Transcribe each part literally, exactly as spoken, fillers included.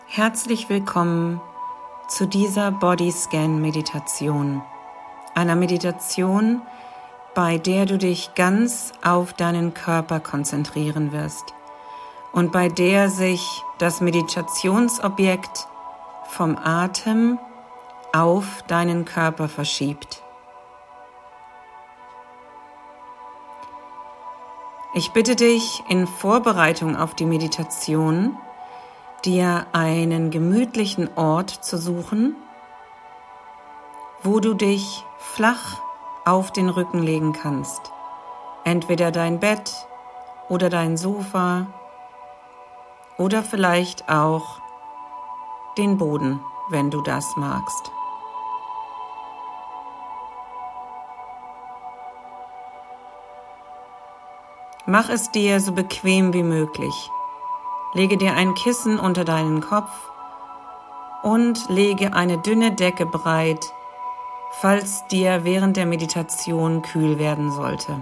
Herzlich willkommen zu dieser Bodyscan-Meditation, einer Meditation, bei der du dich ganz auf deinen Körper konzentrieren wirst und bei der sich das Meditationsobjekt vom Atem auf deinen Körper verschiebt. Ich bitte dich in Vorbereitung auf die Meditation, dir einen gemütlichen Ort zu suchen, wo du dich flach auf den Rücken legen kannst. Entweder dein Bett oder dein Sofa oder vielleicht auch den Boden, wenn du das magst. Mach es dir so bequem wie möglich. Lege dir ein Kissen unter deinen Kopf und lege eine dünne Decke bereit, falls dir während der Meditation kühl werden sollte.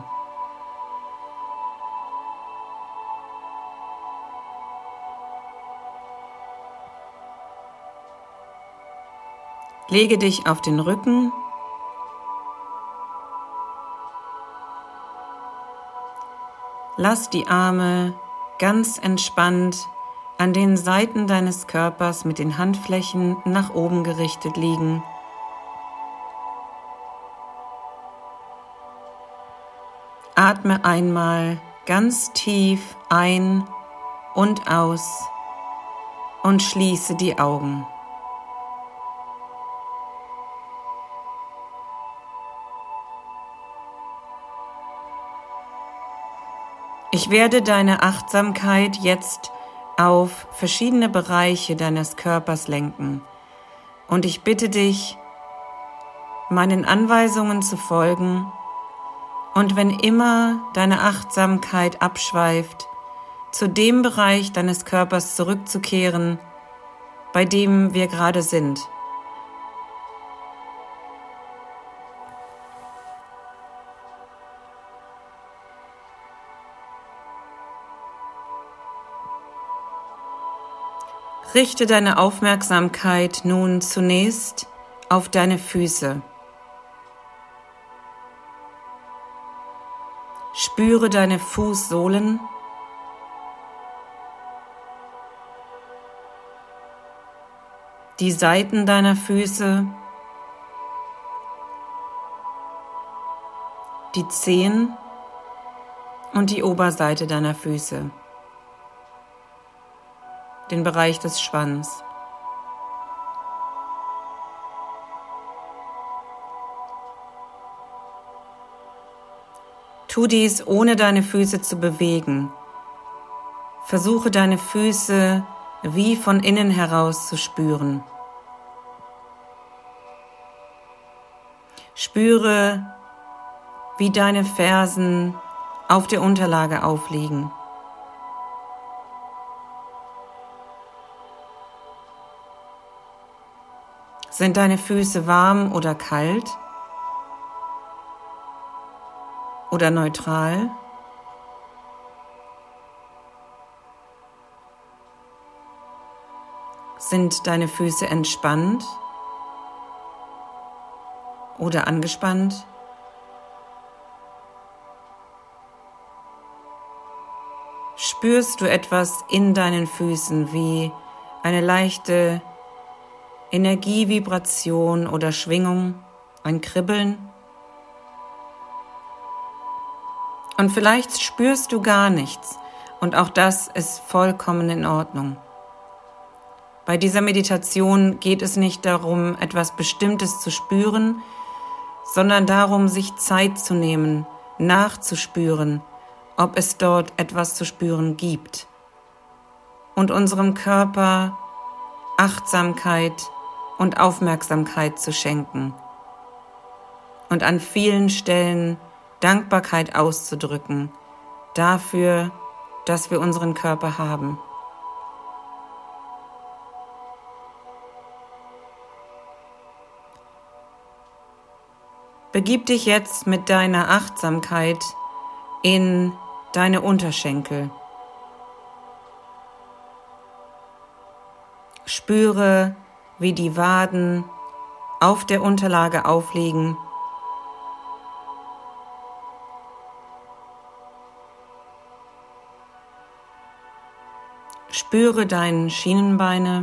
Lege dich auf den Rücken. Lass die Arme ganz entspannt an den Seiten deines Körpers mit den Handflächen nach oben gerichtet liegen. Atme einmal ganz tief ein und aus und schließe die Augen. Ich werde deine Achtsamkeit jetzt auf verschiedene Bereiche deines Körpers lenken und ich bitte dich, meinen Anweisungen zu folgen und wenn immer deine Achtsamkeit abschweift, zu dem Bereich deines Körpers zurückzukehren, bei dem wir gerade sind. Richte deine Aufmerksamkeit nun zunächst auf deine Füße. Spüre deine Fußsohlen. Die Seiten deiner Füße. Die Zehen und die Oberseite deiner Füße. Den Bereich des Schwanz. Tu dies, ohne deine Füße zu bewegen. Versuche deine Füße wie von innen heraus zu spüren. Spüre, wie deine Fersen auf der Unterlage aufliegen. Sind deine Füße warm oder kalt oder neutral? Sind deine Füße entspannt oder angespannt? Spürst du etwas in deinen Füßen wie eine leichte Energievibration oder Schwingung, ein Kribbeln? Und vielleicht spürst du gar nichts und auch das ist vollkommen in Ordnung. Bei dieser Meditation geht es nicht darum, etwas Bestimmtes zu spüren, sondern darum, sich Zeit zu nehmen, nachzuspüren, ob es dort etwas zu spüren gibt und unserem Körper Achtsamkeit und Aufmerksamkeit zu schenken und an vielen Stellen Dankbarkeit auszudrücken dafür, dass wir unseren Körper haben. Begib dich jetzt mit deiner Achtsamkeit in deine Unterschenkel. Spüre, wie die Waden auf der Unterlage aufliegen. Spüre deine Schienenbeine,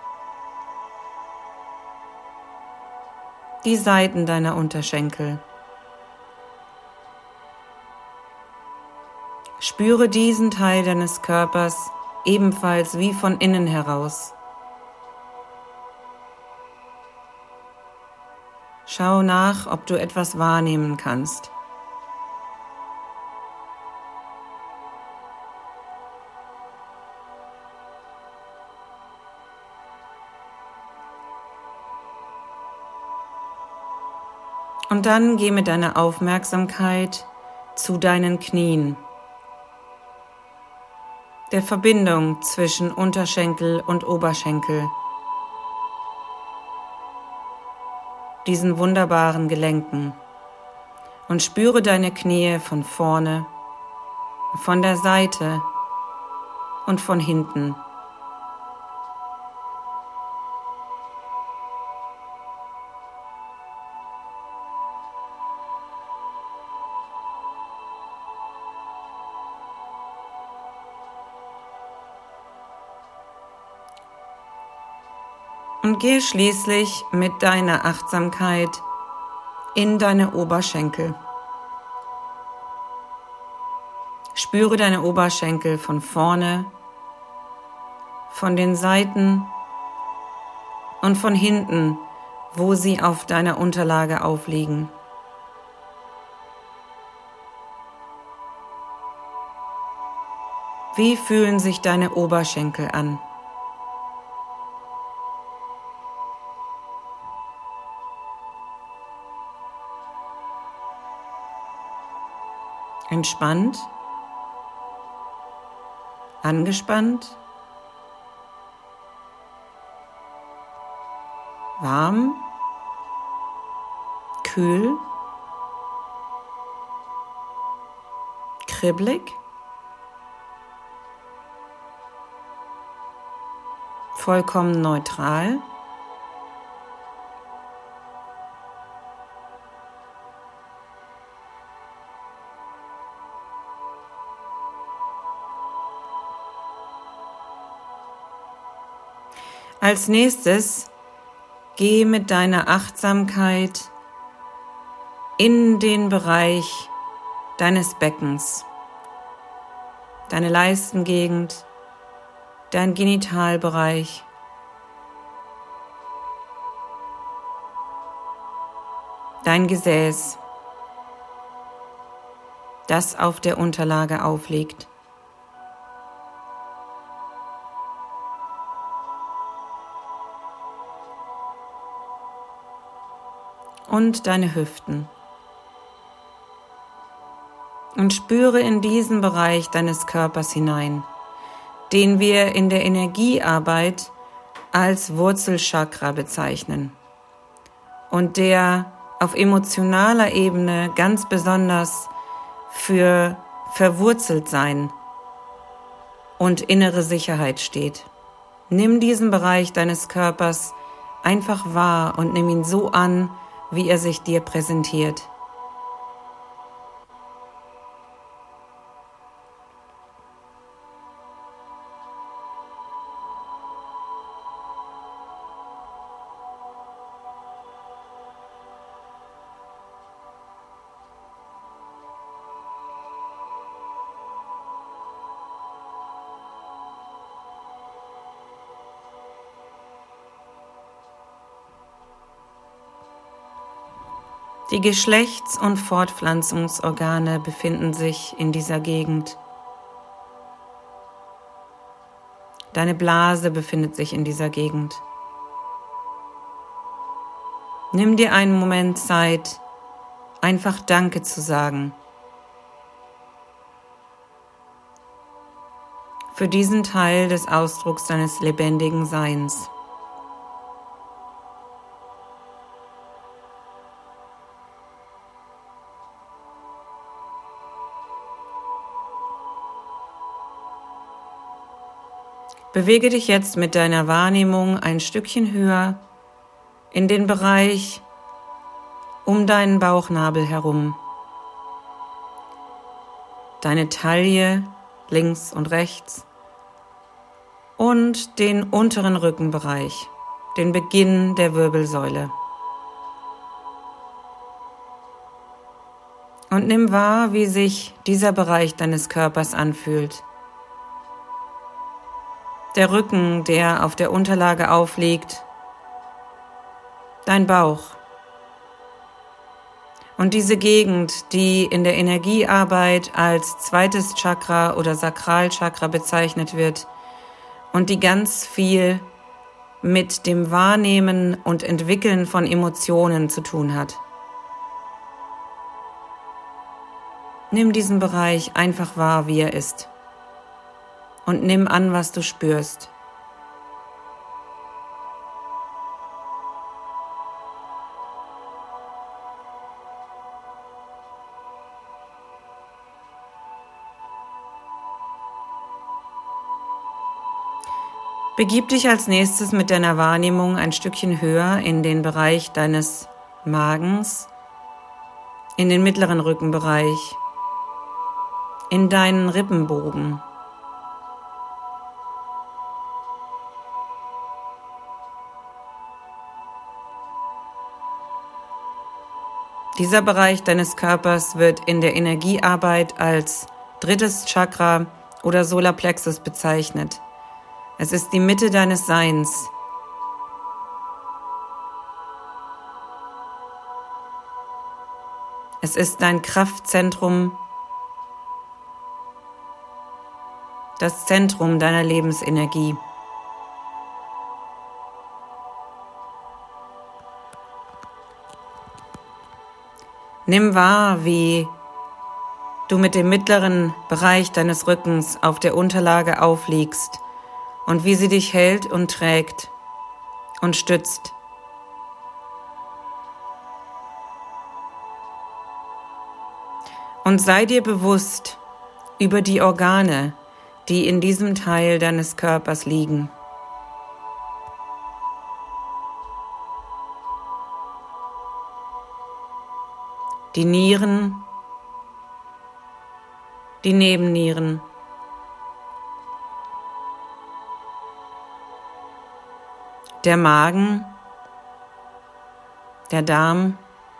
die Seiten deiner Unterschenkel. Spüre diesen Teil deines Körpers ebenfalls wie von innen heraus. Schau nach, ob du etwas wahrnehmen kannst. Und dann geh mit deiner Aufmerksamkeit zu deinen Knien, der Verbindung zwischen Unterschenkel und Oberschenkel, diesen wunderbaren Gelenken, und spüre deine Knie von vorne, von der Seite und von hinten. Und gehe schließlich mit deiner Achtsamkeit in deine Oberschenkel. Spüre deine Oberschenkel von vorne, von den Seiten und von hinten, wo sie auf deiner Unterlage aufliegen. Wie fühlen sich deine Oberschenkel an? Entspannt? Angespannt? Warm? Kühl? Kribbelig? Vollkommen neutral? Als nächstes geh mit deiner Achtsamkeit in den Bereich deines Beckens, deine Leistengegend, dein Genitalbereich, dein Gesäß, das auf der Unterlage aufliegt. Und deine Hüften. Und spüre in diesen Bereich deines Körpers hinein, den wir in der Energiearbeit als Wurzelchakra bezeichnen und der auf emotionaler Ebene ganz besonders für Verwurzeltsein und innere Sicherheit steht. Nimm diesen Bereich deines Körpers einfach wahr und nimm ihn so an, wie er sich dir präsentiert. Die Geschlechts- und Fortpflanzungsorgane befinden sich in dieser Gegend. Deine Blase befindet sich in dieser Gegend. Nimm dir einen Moment Zeit, einfach Danke zu sagen. Für diesen Teil des Ausdrucks deines lebendigen Seins. Bewege dich jetzt mit deiner Wahrnehmung ein Stückchen höher in den Bereich um deinen Bauchnabel herum. Deine Taille links und rechts und den unteren Rückenbereich, den Beginn der Wirbelsäule. Und nimm wahr, wie sich dieser Bereich deines Körpers anfühlt. Der Rücken, der auf der Unterlage aufliegt, dein Bauch. Und diese Gegend, die in der Energiearbeit als zweites Chakra oder Sakralchakra bezeichnet wird und die ganz viel mit dem Wahrnehmen und Entwickeln von Emotionen zu tun hat. Nimm diesen Bereich einfach wahr, wie er ist. Und nimm an, was du spürst. Begib dich als nächstes mit deiner Wahrnehmung ein Stückchen höher in den Bereich deines Magens, in den mittleren Rückenbereich, in deinen Rippenbogen. Dieser Bereich deines Körpers wird in der Energiearbeit als drittes Chakra oder Solarplexus bezeichnet. Es ist die Mitte deines Seins. Es ist dein Kraftzentrum, das Zentrum deiner Lebensenergie. Nimm wahr, wie du mit dem mittleren Bereich deines Rückens auf der Unterlage aufliegst und wie sie dich hält und trägt und stützt. Und sei dir bewusst über die Organe, die in diesem Teil deines Körpers liegen. Die Nieren, die Nebennieren, der Magen, der Darm,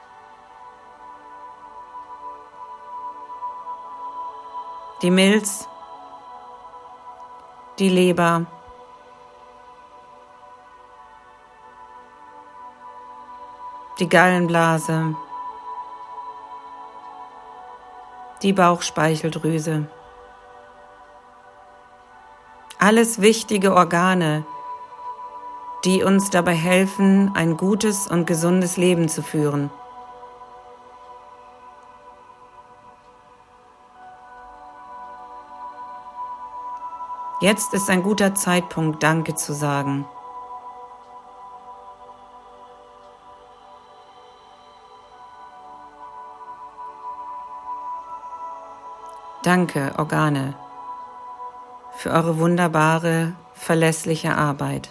die Milz, die Leber, die Gallenblase, die Bauchspeicheldrüse. Alles wichtige Organe, die uns dabei helfen, ein gutes und gesundes Leben zu führen. Jetzt ist ein guter Zeitpunkt, Danke zu sagen. Danke, Organe, für eure wunderbare, verlässliche Arbeit.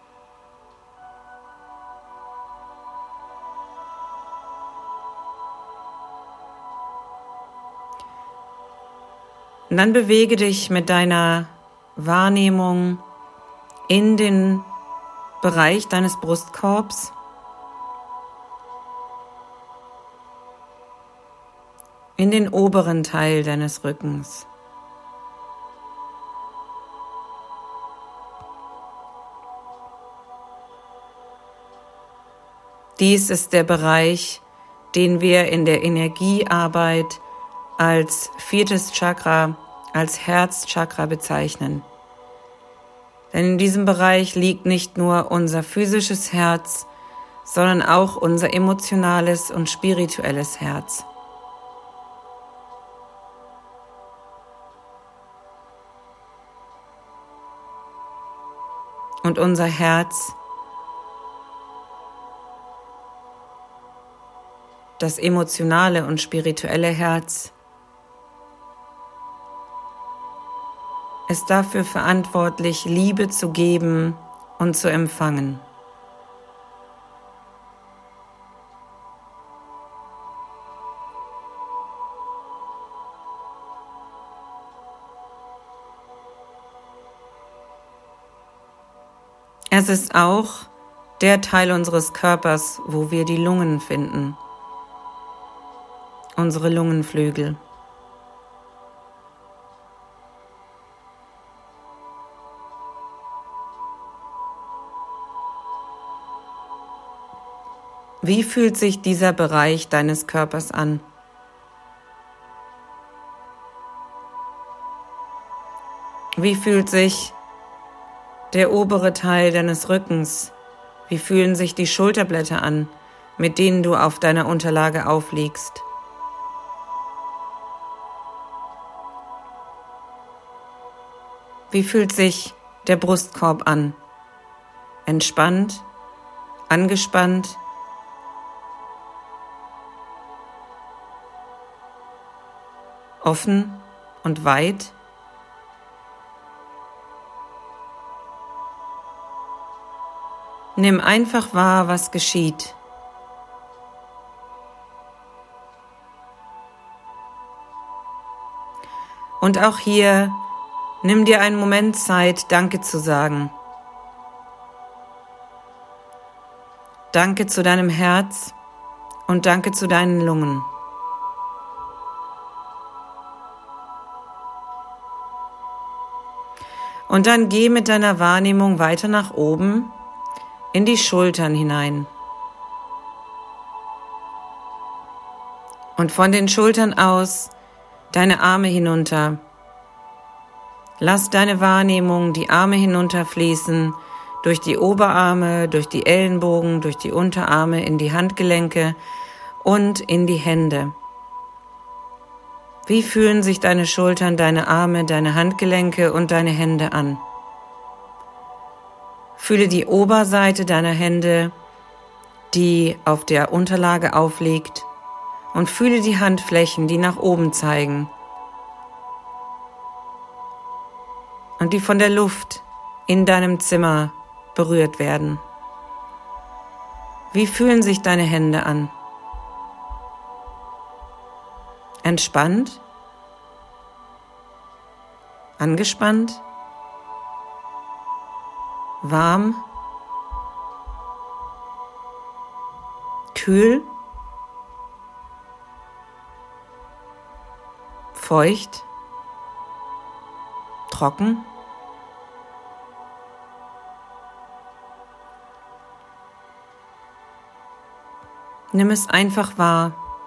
Und dann bewege dich mit deiner Wahrnehmung in den Bereich deines Brustkorbs. In den oberen Teil deines Rückens. Dies ist der Bereich, den wir in der Energiearbeit als viertes Chakra, als Herzchakra bezeichnen. Denn in diesem Bereich liegt nicht nur unser physisches Herz, sondern auch unser emotionales und spirituelles Herz. Und unser Herz, das emotionale und spirituelle Herz, ist dafür verantwortlich, Liebe zu geben und zu empfangen. Es ist auch der Teil unseres Körpers, wo wir die Lungen finden, unsere Lungenflügel. Wie fühlt sich dieser Bereich deines Körpers an? Wie fühlt sich der obere Teil deines Rückens? Wie fühlen sich die Schulterblätter an, mit denen du auf deiner Unterlage aufliegst? Wie fühlt sich der Brustkorb an? Entspannt? Angespannt? Offen und weit? Nimm einfach wahr, was geschieht. Und auch hier, nimm dir einen Moment Zeit, Danke zu sagen. Danke zu deinem Herz und danke zu deinen Lungen. Und dann geh mit deiner Wahrnehmung weiter nach oben in die Schultern hinein. Und von den Schultern aus deine Arme hinunter. Lass deine Wahrnehmung die Arme hinunterfließen, durch die Oberarme, durch die Ellenbogen, durch die Unterarme, in die Handgelenke und in die Hände. Wie fühlen sich deine Schultern, deine Arme, deine Handgelenke und deine Hände an? Fühle die Oberseite deiner Hände, die auf der Unterlage aufliegt, und fühle die Handflächen, die nach oben zeigen und die von der Luft in deinem Zimmer berührt werden. Wie fühlen sich deine Hände an? Entspannt? Angespannt? Warm? Kühl? Feucht? Trocken? Nimm es einfach wahr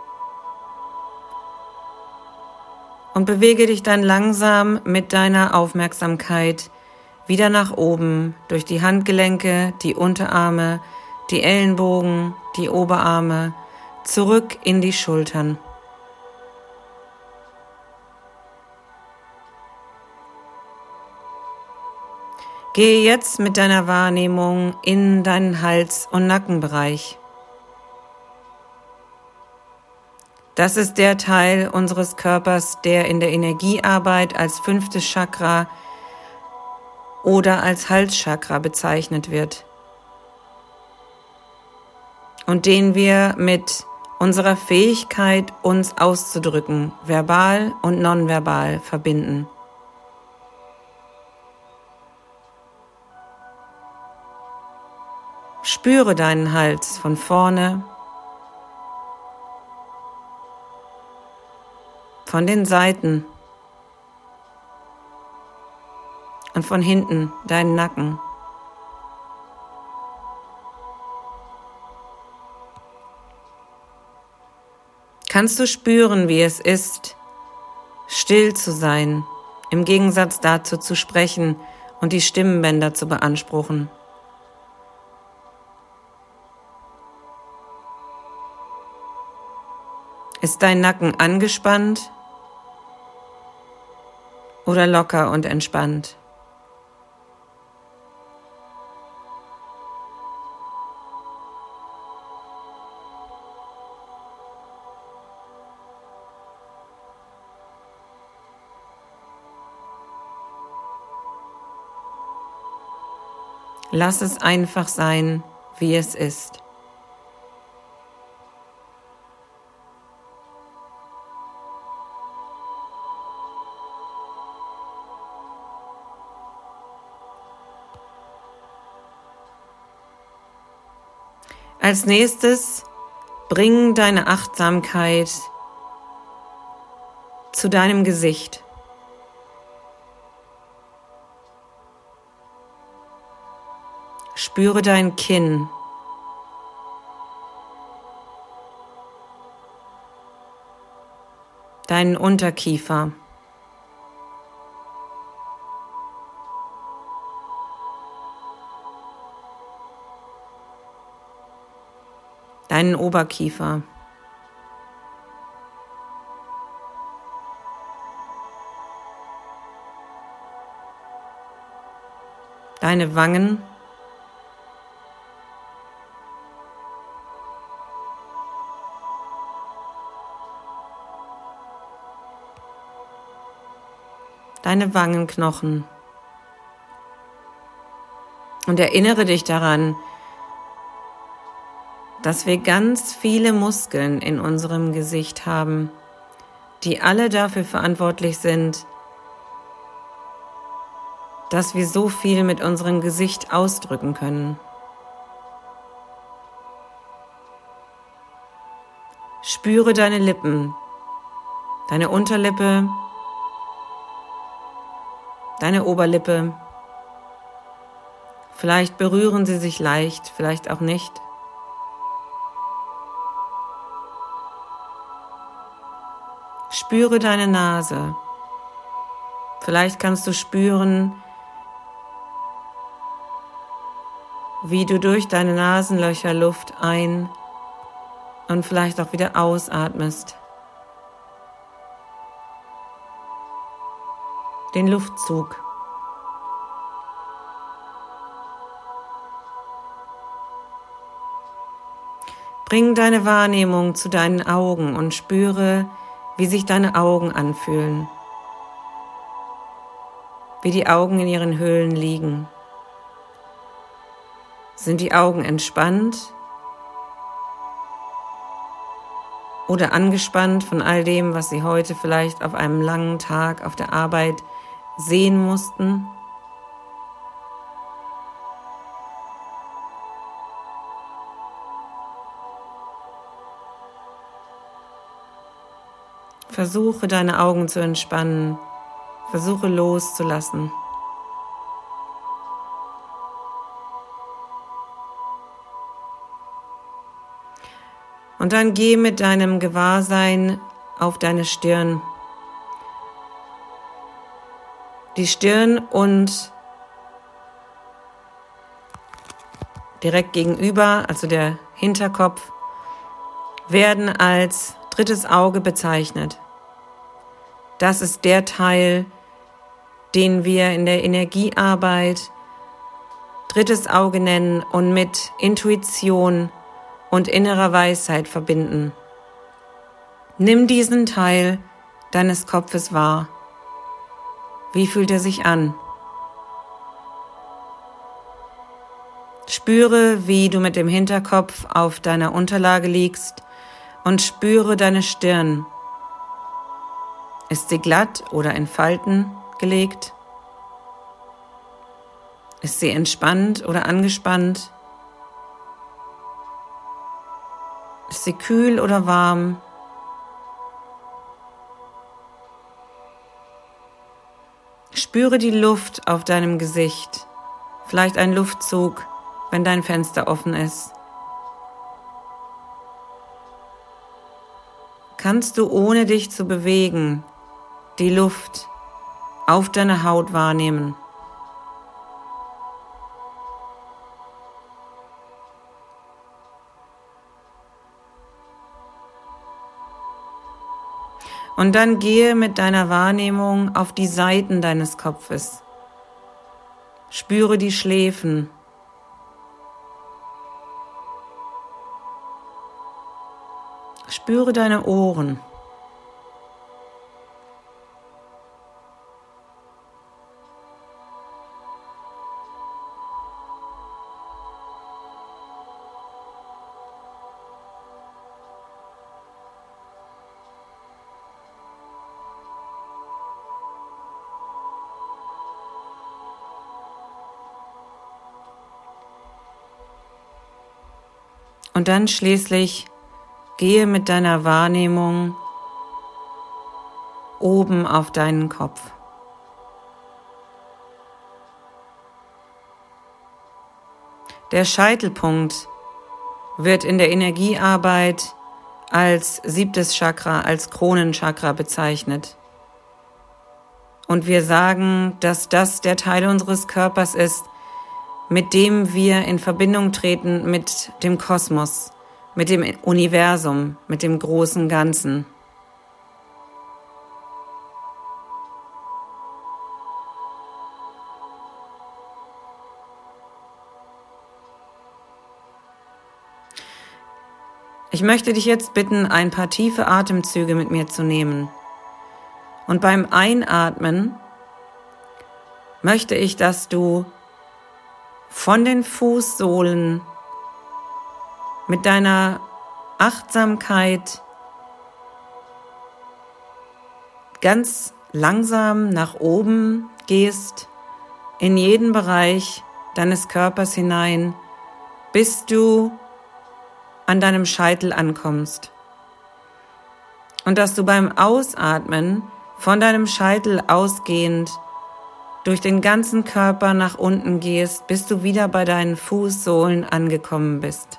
und bewege dich dann langsam mit deiner Aufmerksamkeit wieder nach oben durch die Handgelenke, die Unterarme, die Ellenbogen, die Oberarme, zurück in die Schultern. Gehe jetzt mit deiner Wahrnehmung in deinen Hals- und Nackenbereich. Das ist der Teil unseres Körpers, der in der Energiearbeit als fünftes Chakra oder als Halschakra bezeichnet wird und den wir mit unserer Fähigkeit, uns auszudrücken, verbal und nonverbal verbinden. Spüre deinen Hals von vorne, von den Seiten und von hinten deinen Nacken. Kannst du spüren, wie es ist, still zu sein, im Gegensatz dazu zu sprechen und die Stimmbänder zu beanspruchen? Ist dein Nacken angespannt oder locker und entspannt? Lass es einfach sein, wie es ist. Als nächstes bring deine Achtsamkeit zu deinem Gesicht. Spüre dein Kinn. Deinen Unterkiefer. Deinen Oberkiefer. Deine Wangen. Deine Wangenknochen. Und erinnere dich daran, dass wir ganz viele Muskeln in unserem Gesicht haben, die alle dafür verantwortlich sind, dass wir so viel mit unserem Gesicht ausdrücken können. Spüre deine Lippen, deine Unterlippe, deine Oberlippe. Vielleicht berühren sie sich leicht, vielleicht auch nicht. Spüre deine Nase. Vielleicht kannst du spüren, wie du durch deine Nasenlöcher Luft ein- und vielleicht auch wieder ausatmest. Den Luftzug. Bring deine Wahrnehmung zu deinen Augen und spüre, wie sich deine Augen anfühlen, wie die Augen in ihren Höhlen liegen. Sind die Augen entspannt oder angespannt von all dem, was sie heute vielleicht auf einem langen Tag auf der Arbeit sehen mussten? Versuche deine Augen zu entspannen, versuche loszulassen. Und dann geh mit deinem Gewahrsein auf deine Stirn. Die Stirn und direkt gegenüber, also der Hinterkopf, werden als drittes Auge bezeichnet. Das ist der Teil, den wir in der Energiearbeit drittes Auge nennen und mit Intuition und innerer Weisheit verbinden. Nimm diesen Teil deines Kopfes wahr. Wie fühlt er sich an? Spüre, wie du mit dem Hinterkopf auf deiner Unterlage liegst und spüre deine Stirn. Ist sie glatt oder in Falten gelegt? Ist sie entspannt oder angespannt? Ist sie kühl oder warm? Spüre die Luft auf deinem Gesicht, vielleicht ein Luftzug, wenn dein Fenster offen ist. Kannst du, ohne dich zu bewegen, die Luft auf deiner Haut wahrnehmen? Und dann gehe mit deiner Wahrnehmung auf die Seiten deines Kopfes. Spüre die Schläfen. Spüre deine Ohren. Und dann schließlich gehe mit deiner Wahrnehmung oben auf deinen Kopf. Der Scheitelpunkt wird in der Energiearbeit als siebtes Chakra, als Kronenchakra bezeichnet. Und wir sagen, dass das der Teil unseres Körpers ist, mit dem wir in Verbindung treten mit dem Kosmos, mit dem Universum, mit dem großen Ganzen. Ich möchte dich jetzt bitten, ein paar tiefe Atemzüge mit mir zu nehmen. Und beim Einatmen möchte ich, dass du von den Fußsohlen mit deiner Achtsamkeit ganz langsam nach oben gehst, in jeden Bereich deines Körpers hinein, bis du an deinem Scheitel ankommst. Und dass du beim Ausatmen von deinem Scheitel ausgehend durch den ganzen Körper nach unten gehst, bis du wieder bei deinen Fußsohlen angekommen bist.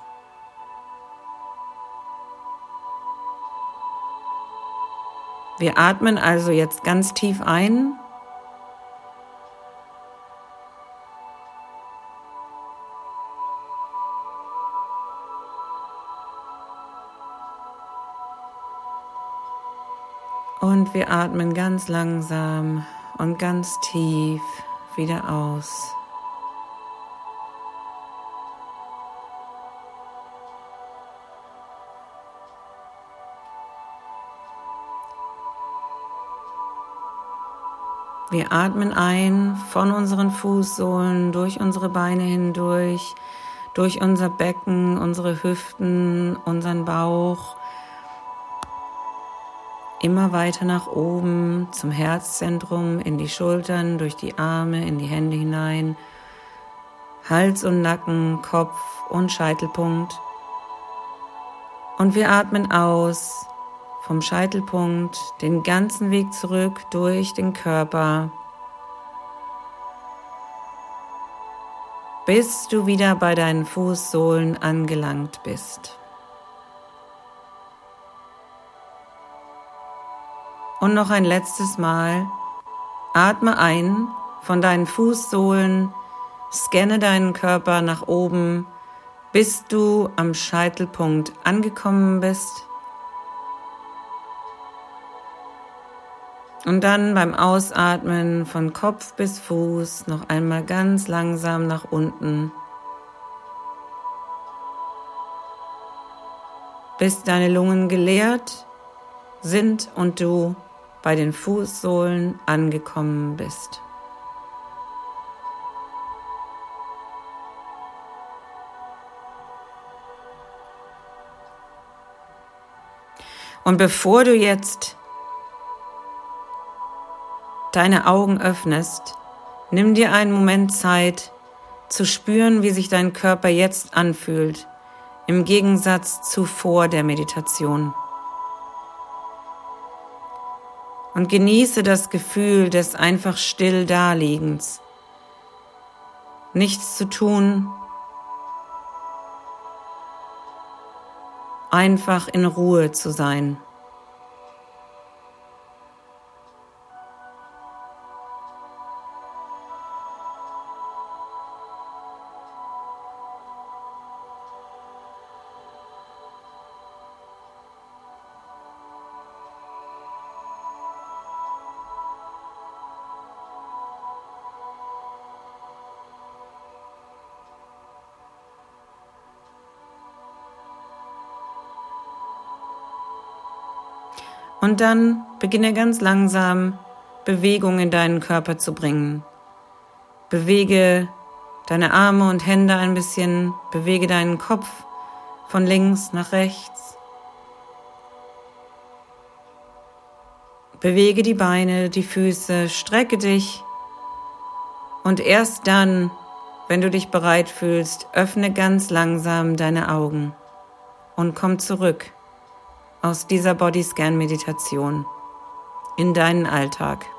Wir atmen also jetzt ganz tief ein. Und wir atmen ganz langsam und ganz tief wieder aus. Wir atmen ein von unseren Fußsohlen, durch unsere Beine hindurch, durch unser Becken, unsere Hüften, unseren Bauch, immer weiter nach oben zum Herzzentrum, in die Schultern, durch die Arme, in die Hände hinein, Hals und Nacken, Kopf und Scheitelpunkt. Und wir atmen aus vom Scheitelpunkt den ganzen Weg zurück durch den Körper, bis du wieder bei deinen Fußsohlen angelangt bist. Und noch ein letztes Mal, atme ein von deinen Fußsohlen, scanne deinen Körper nach oben, bis du am Scheitelpunkt angekommen bist. Und dann beim Ausatmen von Kopf bis Fuß noch einmal ganz langsam nach unten, bis deine Lungen geleert sind und du bei den Fußsohlen angekommen bist. Und bevor du jetzt deine Augen öffnest, nimm dir einen Moment Zeit, zu spüren, wie sich dein Körper jetzt anfühlt, im Gegensatz zu vor der Meditation. Und genieße das Gefühl des einfach still Daliegens. Nichts zu tun, einfach in Ruhe zu sein. Und dann beginne ganz langsam Bewegung in deinen Körper zu bringen. Bewege deine Arme und Hände ein bisschen, bewege deinen Kopf von links nach rechts. Bewege die Beine, die Füße, strecke dich und erst dann, wenn du dich bereit fühlst, öffne ganz langsam deine Augen. und komm zurück aus dieser Bodyscan-Meditation in deinen Alltag.